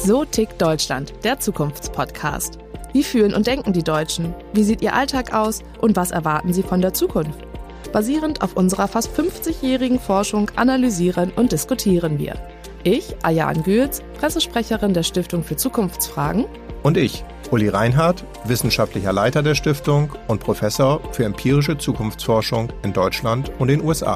So tickt Deutschland, der Zukunftspodcast. Wie fühlen und denken die Deutschen? Wie sieht ihr Alltag aus? Und was erwarten sie von der Zukunft? Basierend auf unserer fast 50-jährigen Forschung analysieren und diskutieren wir. Ich, Ayaan Gülz, Pressesprecherin der Stiftung für Zukunftsfragen. Und ich, Uli Reinhardt, wissenschaftlicher Leiter der Stiftung und Professor für empirische Zukunftsforschung in Deutschland und den USA.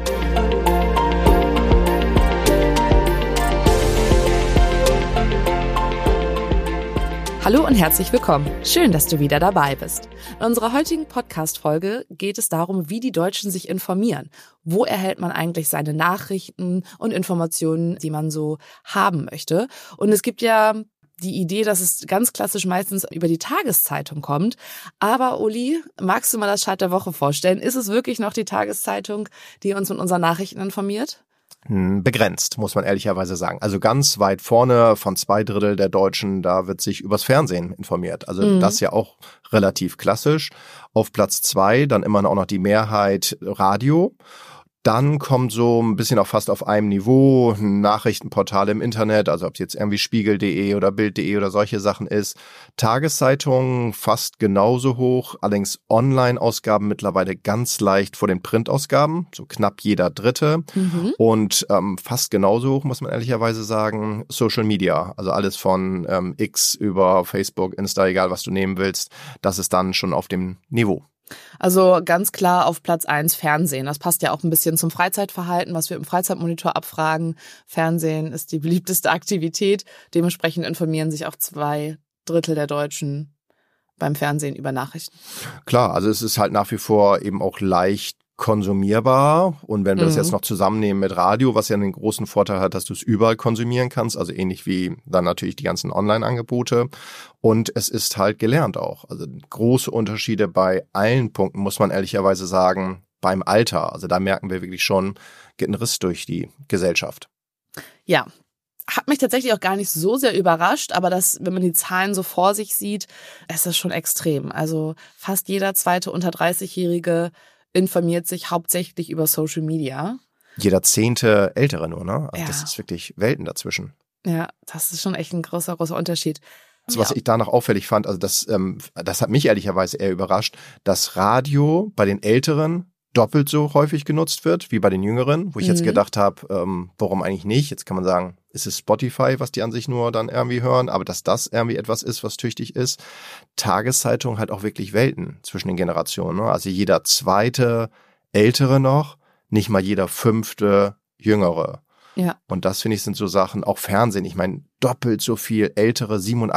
Hallo und herzlich willkommen. Schön, dass du wieder dabei bist. In unserer heutigen Podcast-Folge geht es darum, wie die Deutschen sich informieren. Wo erhält man eigentlich seine Nachrichten und Informationen, die man so haben möchte? Und es gibt ja die Idee, dass es ganz klassisch meistens über die Tageszeitung kommt. Aber Uli, magst du mal das Chart der Woche vorstellen? Ist es wirklich noch die Tageszeitung, die uns mit unseren Nachrichten informiert? Begrenzt, muss man ehrlicherweise sagen. Also ganz weit vorne von 2/3 der Deutschen, da wird sich übers Fernsehen informiert. Also das ja auch relativ klassisch. Auf Platz 2 dann immer auch noch die Mehrheit Radio. Dann kommt so ein bisschen auch fast auf einem Niveau Nachrichtenportale im Internet, also ob es jetzt irgendwie Spiegel.de oder Bild.de oder solche Sachen ist. Tageszeitungen fast genauso hoch, allerdings Online-Ausgaben mittlerweile ganz leicht vor den Printausgaben, so knapp jeder Dritte. Und fast genauso hoch, muss man ehrlicherweise sagen, Social Media, also alles von X über Facebook, Insta, egal was du nehmen willst, das ist dann schon auf dem Niveau. Also ganz klar auf Platz 1 Fernsehen. Das passt ja auch ein bisschen zum Freizeitverhalten, was wir im Freizeitmonitor abfragen. Fernsehen ist die beliebteste Aktivität. Dementsprechend informieren sich auch 2/3 der Deutschen beim Fernsehen über Nachrichten. Klar, also es ist halt nach wie vor eben auch leicht konsumierbar. Und wenn wir das jetzt noch zusammennehmen mit Radio, was ja einen großen Vorteil hat, dass du es überall konsumieren kannst, also ähnlich wie dann natürlich die ganzen Online-Angebote. Und es ist halt gelernt auch. Also große Unterschiede bei allen Punkten, muss man ehrlicherweise sagen, beim Alter. Also da merken wir wirklich schon, geht ein Riss durch die Gesellschaft. Ja, hat mich tatsächlich auch gar nicht so sehr überrascht, aber das, wenn man die Zahlen so vor sich sieht, ist das schon extrem. Also fast jeder zweite unter 30-Jährige informiert sich hauptsächlich über Social Media. Jeder 10. Ältere nur, ne? Also das ist wirklich Welten dazwischen. Ja, das ist schon echt ein großer Unterschied. Das, was ich da noch auffällig fand, also das hat mich ehrlicherweise eher überrascht, dass Radio bei den Älteren doppelt so häufig genutzt wird wie bei den Jüngeren, wo ich jetzt gedacht habe, warum eigentlich nicht? Jetzt kann man sagen, ist es Spotify, was die an sich nur dann irgendwie hören, aber dass das irgendwie etwas ist, was tüchtig ist. Tageszeitung hat auch wirklich Welten zwischen den Generationen. Ne? Also jeder 2. Ältere noch, nicht mal jeder 5. Jüngere. Ja. Und das, finde ich, sind so Sachen, auch Fernsehen. Ich meine, doppelt so viel ältere,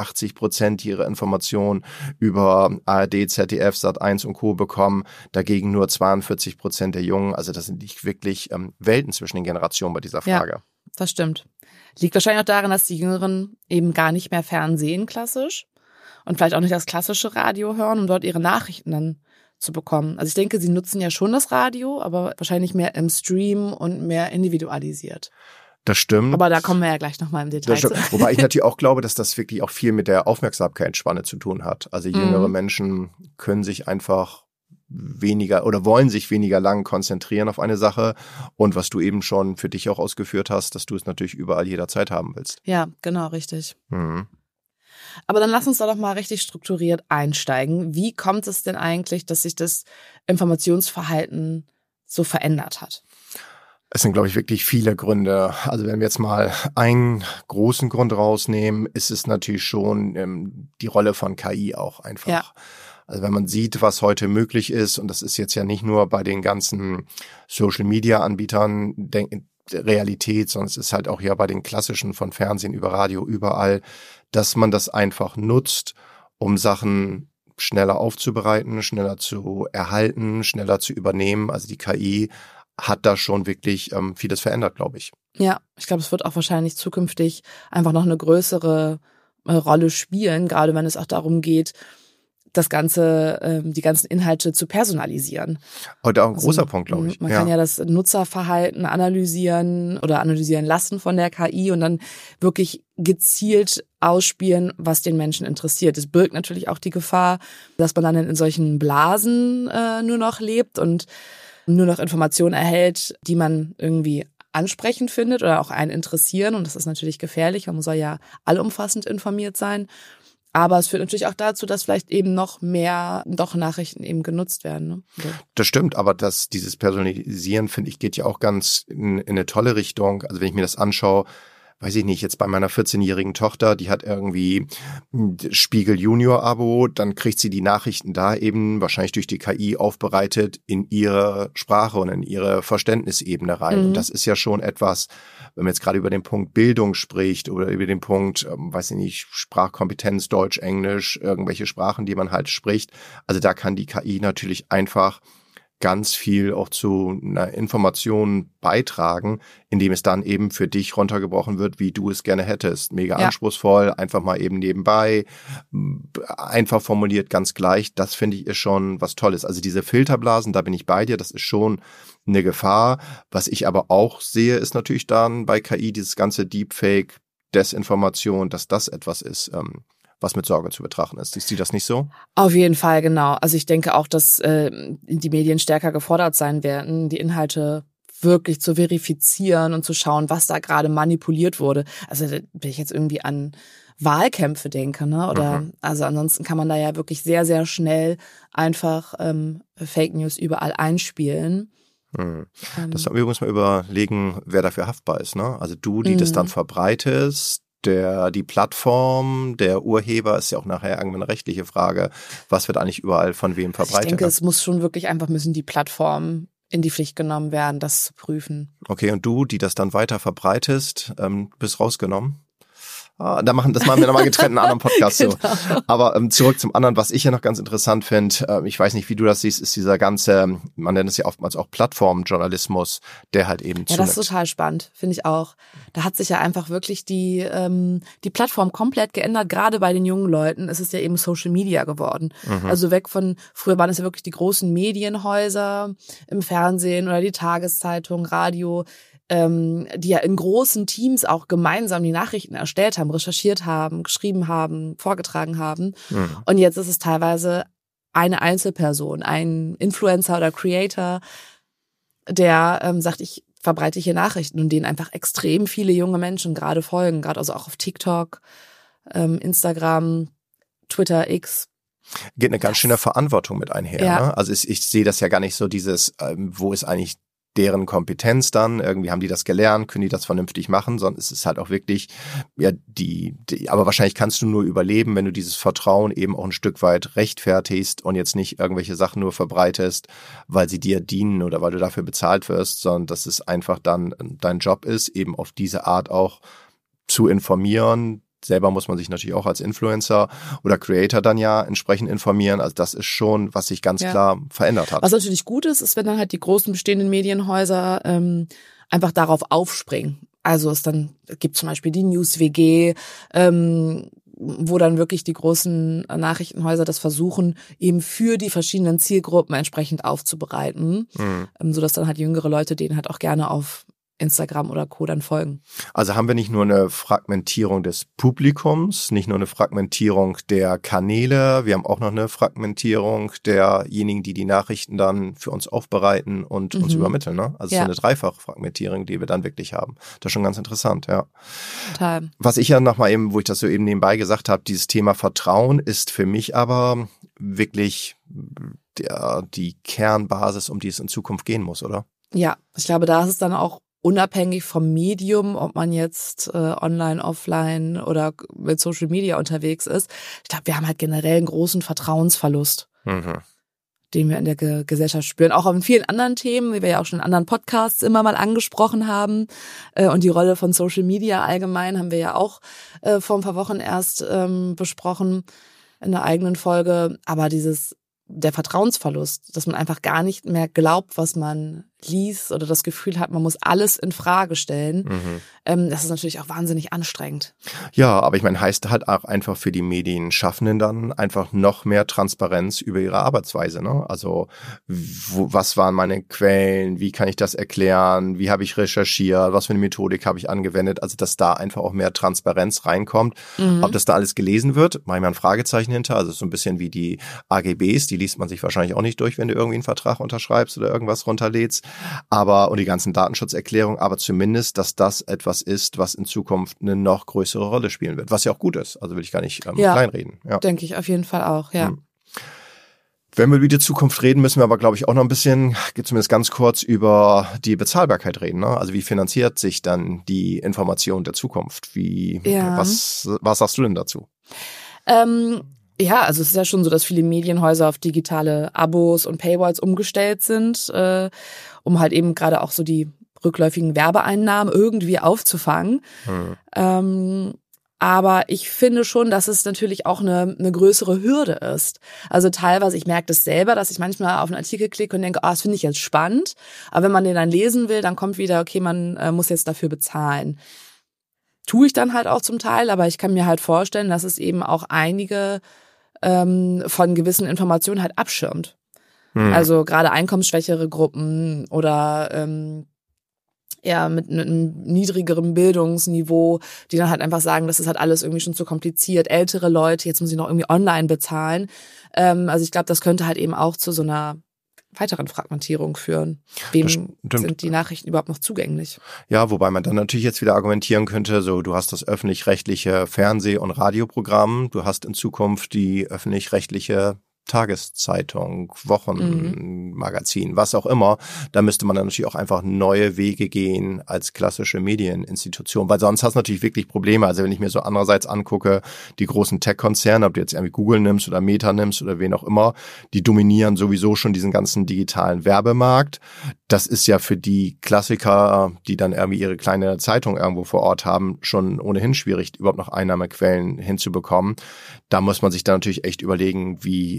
87%, die ihre Informationen über ARD, ZDF, Sat.1 und Co. bekommen. Dagegen nur 42% der Jungen. Also das sind nicht wirklich Welten zwischen den Generationen bei dieser Frage. Ja, das stimmt. Liegt wahrscheinlich auch daran, dass die Jüngeren eben gar nicht mehr Fernsehen klassisch und vielleicht auch nicht das klassische Radio hören, um dort ihre Nachrichten dann zu bekommen. Also ich denke, sie nutzen ja schon das Radio, aber wahrscheinlich mehr im Stream und mehr individualisiert. Das stimmt. Aber da kommen wir ja gleich nochmal im Detail zu. Wobei ich natürlich auch glaube, dass das wirklich auch viel mit der Aufmerksamkeitsspanne zu tun hat. Also jüngere Menschen können sich einfach weniger oder wollen sich weniger lang konzentrieren auf eine Sache. Und was du eben schon für dich auch ausgeführt hast, dass du es natürlich überall jederzeit haben willst. Ja, genau, richtig. Aber dann lass uns da doch mal richtig strukturiert einsteigen. Wie kommt es denn eigentlich, dass sich das Informationsverhalten so verändert hat? Es sind, glaube ich, wirklich viele Gründe. Also wenn wir jetzt mal einen großen Grund rausnehmen, ist es natürlich schon die Rolle von KI auch einfach. Ja. Also wenn man sieht, was heute möglich ist, und das ist jetzt ja nicht nur bei den ganzen Social-Media-Anbietern Realität, sondern es ist halt auch ja bei den klassischen von Fernsehen über Radio überall, dass man das einfach nutzt, um Sachen schneller aufzubereiten, schneller zu erhalten, schneller zu übernehmen. Also die KI hat da schon wirklich vieles verändert, glaube ich. Ja, ich glaube, es wird auch wahrscheinlich zukünftig einfach noch eine größere Rolle spielen, gerade wenn es auch darum geht, das Ganze, die ganzen Inhalte zu personalisieren. Heute auch ein großer Punkt, glaube ich. Man kann ja das Nutzerverhalten analysieren oder analysieren lassen von der KI und dann wirklich gezielt ausspielen, was den Menschen interessiert. Es birgt natürlich auch die Gefahr, dass man dann in solchen Blasen nur noch lebt und nur noch Informationen erhält, die man irgendwie ansprechend findet oder auch einen interessieren. Und das ist natürlich gefährlich, man soll ja allumfassend informiert sein. Aber es führt natürlich auch dazu, dass vielleicht eben noch mehr doch Nachrichten eben genutzt werden. Ne? Ja. Das stimmt, aber dieses Personalisieren, finde ich, geht ja auch ganz in eine tolle Richtung. Also wenn ich mir das anschaue, weiß ich nicht, jetzt bei meiner 14-jährigen Tochter, die hat irgendwie ein Spiegel Junior-Abo, dann kriegt sie die Nachrichten da eben wahrscheinlich durch die KI aufbereitet in ihre Sprache und in ihre Verständnisebene rein. Und das ist ja schon etwas, wenn man jetzt gerade über den Punkt Bildung spricht oder über den Punkt, weiß ich nicht, Sprachkompetenz, Deutsch, Englisch, irgendwelche Sprachen, die man halt spricht. Also da kann die KI natürlich einfach ganz viel auch zu einer Information beitragen, indem es dann eben für dich runtergebrochen wird, wie du es gerne hättest. Mega anspruchsvoll, einfach mal eben nebenbei, einfach formuliert, ganz gleich. Das finde ich ist schon was Tolles. Also diese Filterblasen, da bin ich bei dir, das ist schon eine Gefahr. Was ich aber auch sehe, ist natürlich dann bei KI dieses ganze Deepfake, Desinformation, dass das etwas ist, was mit Sorge zu betrachten ist. Siehst du das nicht so? Auf jeden Fall, genau. Also ich denke auch, dass die Medien stärker gefordert sein werden, die Inhalte wirklich zu verifizieren und zu schauen, was da gerade manipuliert wurde. Also wenn ich jetzt irgendwie an Wahlkämpfe denke, ne? Oder also ansonsten kann man da ja wirklich sehr, sehr schnell einfach Fake News überall einspielen. Das sollten wir übrigens mal überlegen, wer dafür haftbar ist, ne? Also du, die das dann verbreitest, die Plattform, der Urheber, ist ja auch nachher irgendwann eine rechtliche Frage. Was wird eigentlich überall von wem verbreitet? Ich denke, es muss schon wirklich müssen die Plattformen in die Pflicht genommen werden, das zu prüfen. Okay, und du, die das dann weiter verbreitest, bist rausgenommen? Das machen wir nochmal getrennt in einem anderen Podcast. Genau. So. Aber zurück zum anderen, was ich ja noch ganz interessant finde, ich weiß nicht, wie du das siehst, ist dieser ganze, man nennt es ja oftmals auch Plattformjournalismus, der halt eben zunimmt. Ja, das ist total spannend, finde ich auch. Da hat sich ja einfach wirklich die Plattform komplett geändert. Gerade bei den jungen Leuten ist es ja eben Social Media geworden. Also weg von, früher waren es ja wirklich die großen Medienhäuser im Fernsehen oder die Tageszeitung, Radio, die ja in großen Teams auch gemeinsam die Nachrichten erstellt haben, recherchiert haben, geschrieben haben, vorgetragen haben. Und jetzt ist es teilweise eine Einzelperson, ein Influencer oder Creator, der sagt, ich verbreite hier Nachrichten und denen einfach extrem viele junge Menschen gerade folgen, gerade also auch auf TikTok, Instagram, Twitter, X. Geht eine ganz schöne Verantwortung mit einher. Ja. Ne? Also ich sehe das ja gar nicht so dieses, wo ist eigentlich deren Kompetenz dann, irgendwie haben die das gelernt, können die das vernünftig machen, sondern es ist halt auch wirklich, ja, aber wahrscheinlich kannst du nur überleben, wenn du dieses Vertrauen eben auch ein Stück weit rechtfertigst und jetzt nicht irgendwelche Sachen nur verbreitest, weil sie dir dienen oder weil du dafür bezahlt wirst, sondern dass es einfach dann dein Job ist, eben auf diese Art auch zu informieren. Selber muss man sich natürlich auch als Influencer oder Creator dann ja entsprechend informieren. Also das ist schon, was sich ganz klar verändert hat. Was natürlich gut ist, wenn dann halt die großen bestehenden Medienhäuser einfach darauf aufspringen. Also es gibt zum Beispiel die News-WG, wo dann wirklich die großen Nachrichtenhäuser das versuchen, eben für die verschiedenen Zielgruppen entsprechend aufzubereiten, sodass dann halt jüngere Leute denen halt auch gerne auf Instagram oder Co. dann folgen. Also haben wir nicht nur eine Fragmentierung des Publikums, nicht nur eine Fragmentierung der Kanäle, wir haben auch noch eine Fragmentierung derjenigen, die die Nachrichten dann für uns aufbereiten und uns übermitteln. Ne? Also es ist eine dreifache Fragmentierung, die wir dann wirklich haben. Das ist schon ganz interessant, ja. Total. Was ich ja nochmal eben, wo ich das so eben nebenbei gesagt habe, dieses Thema Vertrauen ist für mich aber wirklich die Kernbasis, um die es in Zukunft gehen muss, oder? Ja, ich glaube, da ist es dann auch unabhängig vom Medium, ob man jetzt online, offline oder mit Social Media unterwegs ist. Ich glaube, wir haben halt generell einen großen Vertrauensverlust, den wir in der Gesellschaft spüren. Auch in vielen anderen Themen, wie wir ja auch schon in anderen Podcasts immer mal angesprochen haben. Und die Rolle von Social Media allgemein haben wir ja auch vor ein paar Wochen erst besprochen in einer eigenen Folge. Aber der Vertrauensverlust, dass man einfach gar nicht mehr glaubt, was man liest oder das Gefühl hat, man muss alles in Frage stellen. Das ist natürlich auch wahnsinnig anstrengend. Ja, aber ich meine, heißt halt auch einfach für die Medienschaffenden dann einfach noch mehr Transparenz über ihre Arbeitsweise. Ne? Also was waren meine Quellen, wie kann ich das erklären, wie habe ich recherchiert, was für eine Methodik habe ich angewendet, also dass da einfach auch mehr Transparenz reinkommt. Ob das da alles gelesen wird, mache ich mal ein Fragezeichen hinter, also so ein bisschen wie die AGBs, die liest man sich wahrscheinlich auch nicht durch, wenn du irgendwie einen Vertrag unterschreibst oder irgendwas runterlädst. und die ganzen Datenschutzerklärungen, aber zumindest, dass das etwas ist, was in Zukunft eine noch größere Rolle spielen wird, was ja auch gut ist. Also will ich gar nicht kleinreden. Ja, denke ich auf jeden Fall auch, ja. Wenn wir über die Zukunft reden, müssen wir aber, glaube ich, auch noch ein bisschen, zumindest ganz kurz, über die Bezahlbarkeit reden. Ne? Also wie finanziert sich dann die Information der Zukunft? Was sagst du denn dazu? Ja, also es ist ja schon so, dass viele Medienhäuser auf digitale Abos und Paywalls umgestellt sind, um halt eben gerade auch so die rückläufigen Werbeeinnahmen irgendwie aufzufangen. Aber ich finde schon, dass es natürlich auch eine größere Hürde ist. Also teilweise, ich merke das selber, dass ich manchmal auf einen Artikel klicke und denke, das finde ich jetzt spannend. Aber wenn man den dann lesen will, dann kommt wieder, okay, man muss jetzt dafür bezahlen. Tue ich dann halt auch zum Teil, aber ich kann mir halt vorstellen, dass es eben auch einige von gewissen Informationen halt abschirmt. Also gerade einkommensschwächere Gruppen oder eher mit einem niedrigeren Bildungsniveau, die dann halt einfach sagen, das ist halt alles irgendwie schon zu kompliziert. Ältere Leute, jetzt muss ich noch irgendwie online bezahlen. Also ich glaube, das könnte halt eben auch zu so einer weiteren Fragmentierung führen. Wem sind die Nachrichten überhaupt noch zugänglich? Ja, wobei man dann natürlich jetzt wieder argumentieren könnte, so du hast das öffentlich-rechtliche Fernseh- und Radioprogramm, du hast in Zukunft die öffentlich-rechtliche Tageszeitung, Wochenmagazin, was auch immer, da müsste man dann natürlich auch einfach neue Wege gehen als klassische Medieninstitution, weil sonst hast du natürlich wirklich Probleme. Also wenn ich mir so andererseits angucke, die großen Tech-Konzerne, ob du jetzt irgendwie Google nimmst oder Meta nimmst oder wen auch immer, die dominieren sowieso schon diesen ganzen digitalen Werbemarkt. Das ist ja für die Klassiker, die dann irgendwie ihre kleine Zeitung irgendwo vor Ort haben, schon ohnehin schwierig, überhaupt noch Einnahmequellen hinzubekommen. Da muss man sich dann natürlich echt überlegen, wie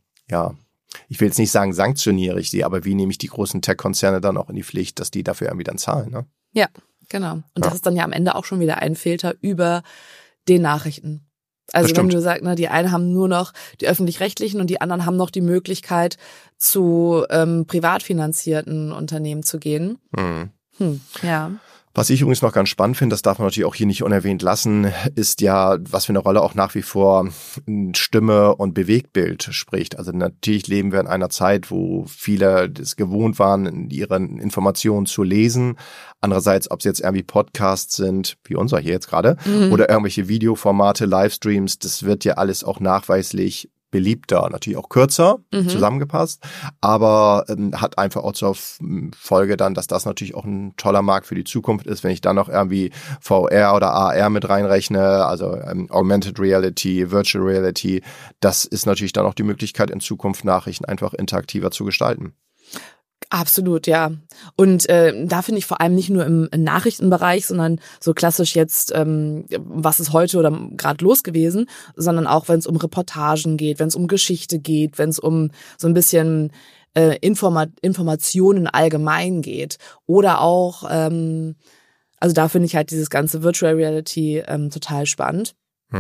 ich will jetzt nicht sagen, sanktioniere ich die, aber wie nehme ich die großen Tech-Konzerne dann auch in die Pflicht, dass die dafür irgendwie dann zahlen, ne? Ja, genau. Und das ist dann ja am Ende auch schon wieder ein Filter über den Nachrichten. Also wenn du sagst, ne, die einen haben nur noch die öffentlich-rechtlichen und die anderen haben noch die Möglichkeit, zu privat finanzierten Unternehmen zu gehen. Ja. Was ich übrigens noch ganz spannend finde, das darf man natürlich auch hier nicht unerwähnt lassen, ist ja, was für eine Rolle auch nach wie vor Stimme und Bewegtbild spricht. Also natürlich leben wir in einer Zeit, wo viele es gewohnt waren, ihre Informationen zu lesen. Andererseits, ob es jetzt irgendwie Podcasts sind, wie unser hier jetzt gerade, oder irgendwelche Videoformate, Livestreams, das wird ja alles auch nachweislich beliebter, natürlich auch kürzer zusammengepasst, aber hat einfach auch zur Folge dann, dass das natürlich auch ein toller Markt für die Zukunft ist, wenn ich dann noch irgendwie VR oder AR mit reinrechne, also Augmented Reality, Virtual Reality, das ist natürlich dann auch die Möglichkeit, in Zukunft Nachrichten einfach interaktiver zu gestalten. Absolut, ja. Und da finde ich vor allem nicht nur im Nachrichtenbereich, sondern so klassisch jetzt, was ist heute oder gerade los gewesen, sondern auch, wenn es um Reportagen geht, wenn es um Geschichte geht, wenn es um so ein bisschen Informationen allgemein geht. Oder auch, also da finde ich halt dieses ganze Virtual Reality total spannend.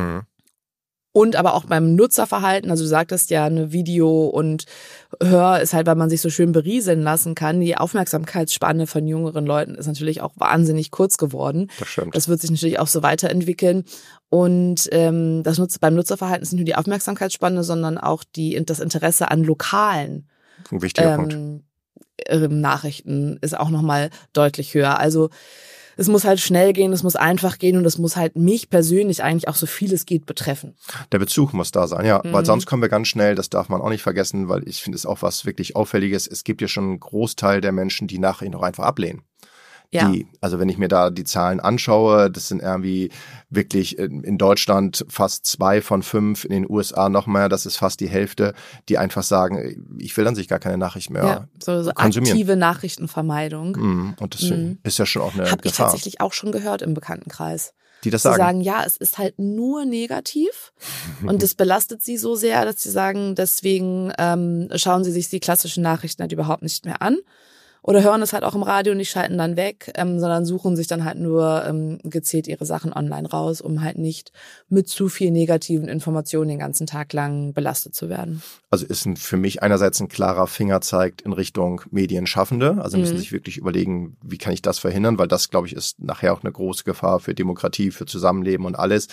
Und aber auch beim Nutzerverhalten, also du sagtest ja, eine Video und Hör ist halt, weil man sich so schön berieseln lassen kann. Die Aufmerksamkeitsspanne von jüngeren Leuten ist natürlich auch wahnsinnig kurz geworden. Das stimmt. Das wird sich natürlich auch so weiterentwickeln. Und beim Nutzerverhalten ist nicht nur die Aufmerksamkeitsspanne, sondern auch das Interesse an lokalen ein wichtiger Punkt. Nachrichten ist auch nochmal deutlich höher. Also es muss halt schnell gehen, es muss einfach gehen und es muss halt mich persönlich eigentlich auch so viel es geht betreffen. Der Bezug muss da sein, ja, weil sonst kommen wir ganz schnell, das darf man auch nicht vergessen, weil ich finde es auch was wirklich Auffälliges. Es gibt ja schon einen Großteil der Menschen, die Nachrichten auch einfach ablehnen. Ja. Also wenn ich mir da die Zahlen anschaue, das sind irgendwie wirklich in Deutschland fast 2 von 5, in den USA noch mehr, das ist fast die Hälfte, die einfach sagen, ich will an sich gar keine Nachricht mehr so konsumieren. Aktive Nachrichtenvermeidung. Und das ist ja schon auch eine Hab Gefahr. Ich tatsächlich auch schon gehört im Bekanntenkreis. Die das sie sagen, ja, es ist halt nur negativ und es belastet sie so sehr, dass sie sagen, deswegen schauen sie sich die klassischen Nachrichten halt überhaupt nicht mehr an. Oder hören es halt auch im Radio und nicht schalten dann weg, sondern suchen sich dann halt nur gezielt ihre Sachen online raus, um halt nicht mit zu viel negativen Informationen den ganzen Tag lang belastet zu werden. Also ist für mich einerseits ein klarer Fingerzeig in Richtung Medienschaffende. Also müssen sich wirklich überlegen, wie kann ich das verhindern, weil das, glaube ich, ist nachher auch eine große Gefahr für Demokratie, für Zusammenleben und alles.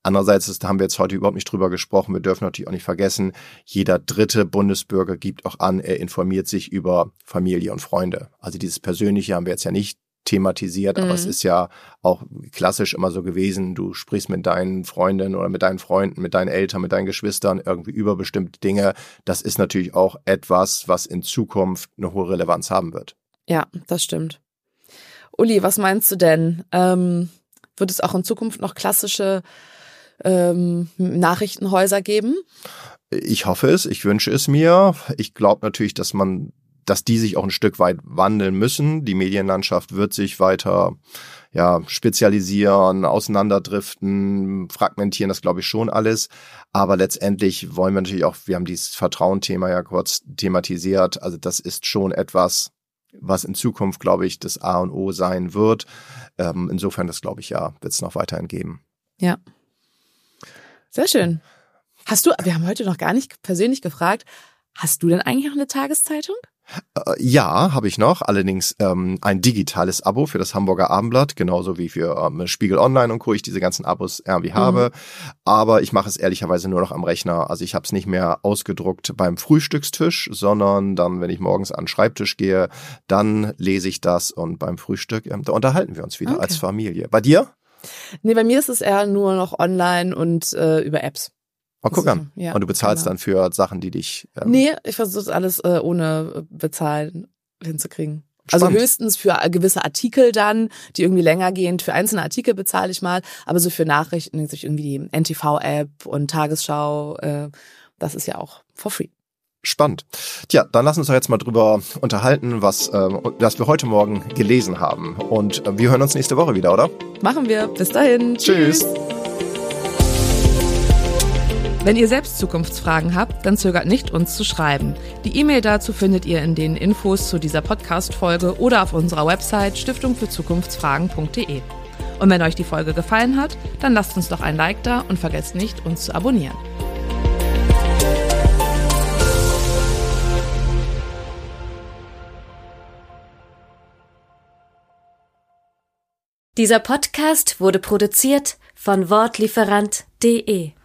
Andererseits da haben wir jetzt heute überhaupt nicht drüber gesprochen. Wir dürfen natürlich auch nicht vergessen, jeder dritte Bundesbürger gibt auch an, er informiert sich über Familie und Freunde. Also dieses Persönliche haben wir jetzt ja nicht thematisiert, aber es ist ja auch klassisch immer so gewesen, du sprichst mit deinen Freundinnen oder mit deinen Freunden, mit deinen Eltern, mit deinen Geschwistern irgendwie über bestimmte Dinge. Das ist natürlich auch etwas, was in Zukunft eine hohe Relevanz haben wird. Ja, das stimmt. Uli, was meinst du denn? Wird es auch in Zukunft noch klassische Nachrichtenhäuser geben? Ich hoffe es, ich wünsche es mir. Ich glaube natürlich, dass die sich auch ein Stück weit wandeln müssen. Die Medienlandschaft wird sich weiter spezialisieren, auseinanderdriften, fragmentieren, das glaube ich schon alles. Aber letztendlich wollen wir natürlich auch, wir haben dieses Vertrauen-Thema ja kurz thematisiert, also das ist schon etwas, was in Zukunft, glaube ich, das A und O sein wird. Insofern, das glaube ich wird es noch weiterhin geben. Ja. Sehr schön. Wir haben heute noch gar nicht persönlich gefragt, hast du denn eigentlich noch eine Tageszeitung? Ja, habe ich noch. Allerdings ein digitales Abo für das Hamburger Abendblatt, genauso wie für Spiegel Online und Co. Ich diese ganzen Abos irgendwie habe. Aber ich mache es ehrlicherweise nur noch am Rechner. Also ich habe es nicht mehr ausgedruckt beim Frühstückstisch, sondern dann, wenn ich morgens an den Schreibtisch gehe, dann lese ich das und beim Frühstück, da unterhalten wir uns wieder als Familie. Bei dir? Nee, bei mir ist es eher nur noch online und über Apps. Oh, guck an. Ja, und du bezahlst dann für Sachen, die dich... Nee, ich versuche alles ohne Bezahlen hinzukriegen. Spannend. Also höchstens für gewisse Artikel dann, die irgendwie länger gehen. Für einzelne Artikel bezahle ich mal, aber so für Nachrichten, durch irgendwie die NTV-App und Tagesschau, das ist ja auch for free. Spannend. Tja, dann lass uns doch jetzt mal drüber unterhalten, was wir heute Morgen gelesen haben. Und wir hören uns nächste Woche wieder, oder? Machen wir. Bis dahin. Tschüss. Wenn ihr selbst Zukunftsfragen habt, dann zögert nicht, uns zu schreiben. Die E-Mail dazu findet ihr in den Infos zu dieser Podcast-Folge oder auf unserer Website stiftungfürzukunftsfragen.de. Und wenn euch die Folge gefallen hat, dann lasst uns doch ein Like da und vergesst nicht, uns zu abonnieren. Dieser Podcast wurde produziert von Wortlieferant.de